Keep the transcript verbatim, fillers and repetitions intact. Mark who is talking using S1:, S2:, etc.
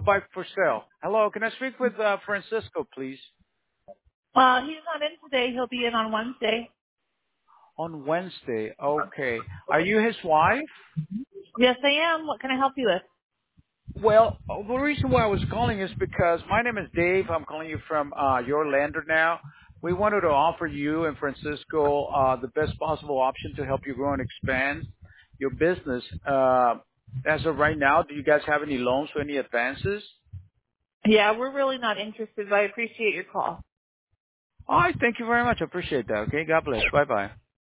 S1: buy for sale. Hello, can I speak with uh, Francisco, please?
S2: Uh, he's not in today. He'll be in on Wednesday.
S1: On Wednesday. Okay. Are you his wife?
S2: Yes, I am. What can I help you with?
S1: Well, uh, the reason why I was calling is because my name is Dave. I'm calling you from uh, your lender now. We wanted to offer you and Francisco uh, the best possible option to help you grow and expand your business. Uh, as of right now, do you guys have any loans or any advances?
S2: Yeah, we're really not interested, but I appreciate your call.
S1: All right. Thank you very much. I appreciate that. Okay. God bless. Bye-bye.